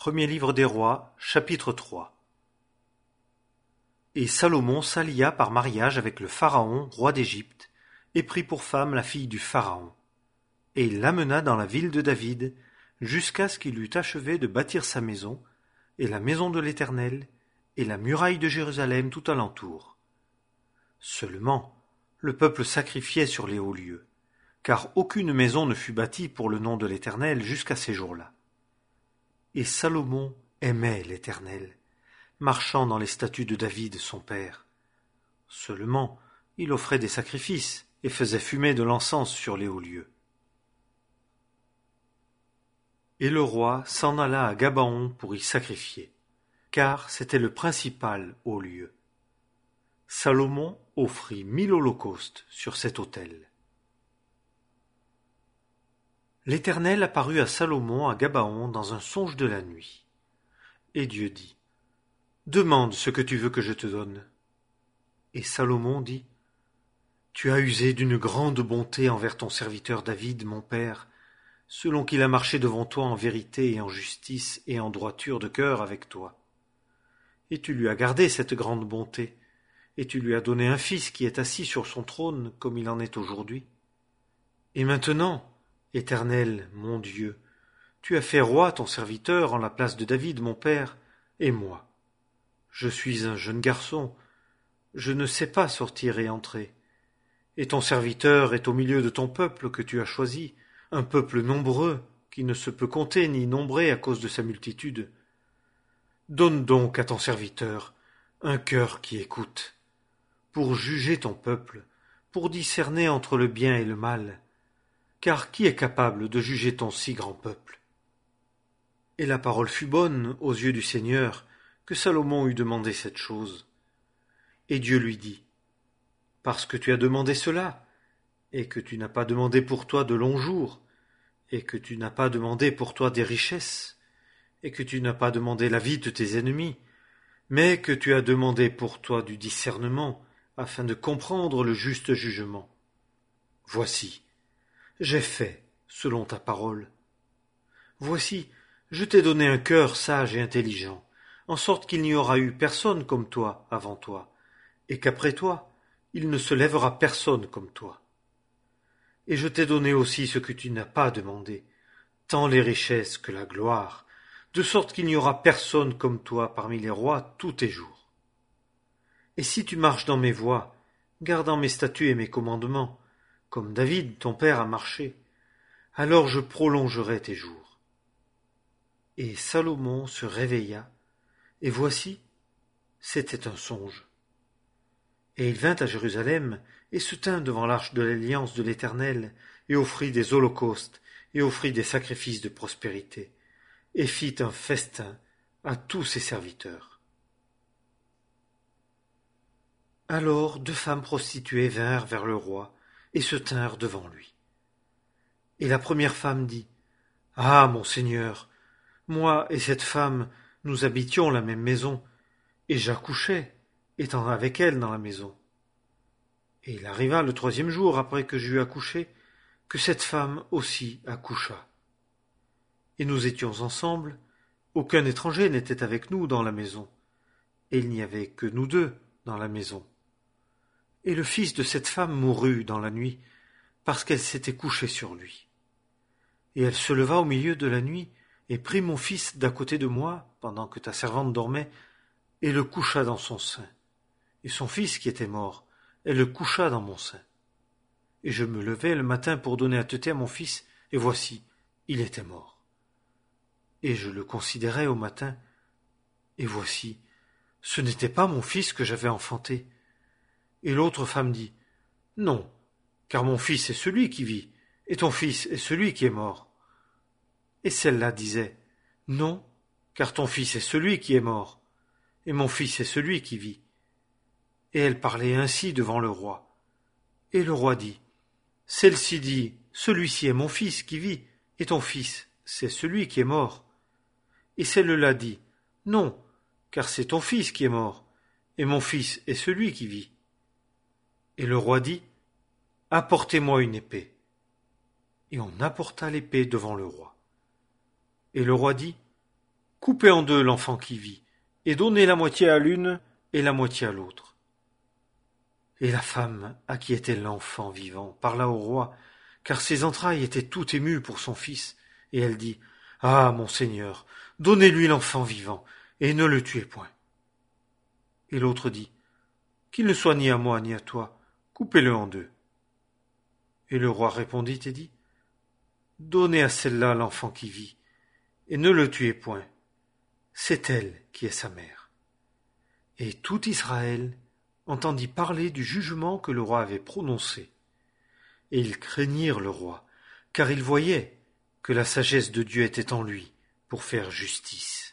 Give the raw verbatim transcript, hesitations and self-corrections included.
Premier livre des Rois, chapitre trois. Et Salomon s'allia par mariage avec le Pharaon, roi d'Égypte, et prit pour femme la fille du Pharaon. Et il l'amena dans la ville de David, jusqu'à ce qu'il eût achevé de bâtir sa maison, et la maison de l'Éternel, et la muraille de Jérusalem tout alentour. Seulement, le peuple sacrifiait sur les hauts lieux, car aucune maison ne fut bâtie pour le nom de l'Éternel jusqu'à ces jours-là. Et Salomon aimait l'Éternel, marchant dans les statuts de David son père. Seulement, il offrait des sacrifices et faisait fumer de l'encens sur les hauts lieux. Et le roi s'en alla à Gabaon pour y sacrifier, car c'était le principal haut lieu. Salomon offrit mille holocaustes sur cet autel. L'Éternel apparut à Salomon à Gabaon dans un songe de la nuit. Et Dieu dit, « Demande ce que tu veux que je te donne. » Et Salomon dit, « Tu as usé d'une grande bonté envers ton serviteur David, mon père, selon qu'il a marché devant toi en vérité et en justice et en droiture de cœur avec toi. Et tu lui as gardé cette grande bonté, et tu lui as donné un fils qui est assis sur son trône comme il en est aujourd'hui. Et maintenant, Éternel, mon Dieu, tu as fait roi ton serviteur en la place de David, mon père, et moi. Je suis un jeune garçon, je ne sais pas sortir et entrer. Et ton serviteur est au milieu de ton peuple que tu as choisi, un peuple nombreux, qui ne se peut compter ni nombrer à cause de sa multitude. Donne donc à ton serviteur un cœur qui écoute, pour juger ton peuple, pour discerner entre le bien et le mal, car qui est capable de juger ton si grand peuple? Et la parole fut bonne aux yeux du Seigneur, que Salomon eut demandé cette chose. Et Dieu lui dit, « Parce que tu as demandé cela, et que tu n'as pas demandé pour toi de longs jours, et que tu n'as pas demandé pour toi des richesses, et que tu n'as pas demandé la vie de tes ennemis, mais que tu as demandé pour toi du discernement, afin de comprendre le juste jugement. Voici, j'ai fait selon ta parole. Voici, je t'ai donné un cœur sage et intelligent, en sorte qu'il n'y aura eu personne comme toi avant toi, et qu'après toi, il ne se lèvera personne comme toi. Et je t'ai donné aussi ce que tu n'as pas demandé, tant les richesses que la gloire, de sorte qu'il n'y aura personne comme toi parmi les rois tous tes jours. Et si tu marches dans mes voies, gardant mes statuts et mes commandements, comme David ton père a marché, alors je prolongerai tes jours. » Et Salomon se réveilla, et voici, c'était un songe. Et il vint à Jérusalem, et se tint devant l'arche de l'alliance de l'Éternel, et offrit des holocaustes, et offrit des sacrifices de prospérité, et fit un festin à tous ses serviteurs. Alors deux femmes prostituées vinrent vers le roi, et se tinrent devant lui. Et la première femme dit, « Ah, mon Seigneur, moi et cette femme, nous habitions la même maison, et j'accouchais, étant avec elle dans la maison. Et il arriva le troisième jour après que j'eus accouché, que cette femme aussi accoucha. Et nous étions ensemble, aucun étranger n'était avec nous dans la maison, et il n'y avait que nous deux dans la maison. Et le fils de cette femme mourut dans la nuit, parce qu'elle s'était couchée sur lui. Et elle se leva au milieu de la nuit, et prit mon fils d'à côté de moi, pendant que ta servante dormait, et le coucha dans son sein. Et son fils qui était mort, elle le coucha dans mon sein. Et je me levai le matin pour donner à téter à mon fils, et voici, il était mort. Et je le considérai au matin, et voici, ce n'était pas mon fils que j'avais enfanté. Et l'autre femme dit, « Non, car mon fils est celui qui vit, et ton fils est celui qui est mort. » Et celle-là disait, « Non, car ton fils est celui qui est mort, et mon fils est celui qui vit. » Et elle parlait ainsi devant le roi. Et le roi dit, « Celle-ci dit, celui-ci est mon fils qui vit, et ton fils, c'est celui qui est mort. » Et celle-là dit, « Non, car c'est ton fils qui est mort, et mon fils est celui qui vit. » Et le roi dit, « Apportez-moi une épée. » Et on apporta l'épée devant le roi. Et le roi dit, « coupez en deux l'enfant qui vit, et donnez la moitié à l'une et la moitié à l'autre. Et la femme à qui était l'enfant vivant parla au roi, car ses entrailles étaient toutes émues pour son fils, et elle dit, « Ah, mon seigneur, donnez-lui l'enfant vivant, et ne le tuez point. » Et l'autre dit, « Qu'il ne soit ni à moi ni à toi, coupez-le en deux. » Et le roi répondit et dit, « Donnez à celle-là l'enfant qui vit, et ne le tuez point. C'est elle qui est sa mère. » Et tout Israël entendit parler du jugement que le roi avait prononcé. Et ils craignirent le roi, car ils voyaient que la sagesse de Dieu était en lui pour faire justice.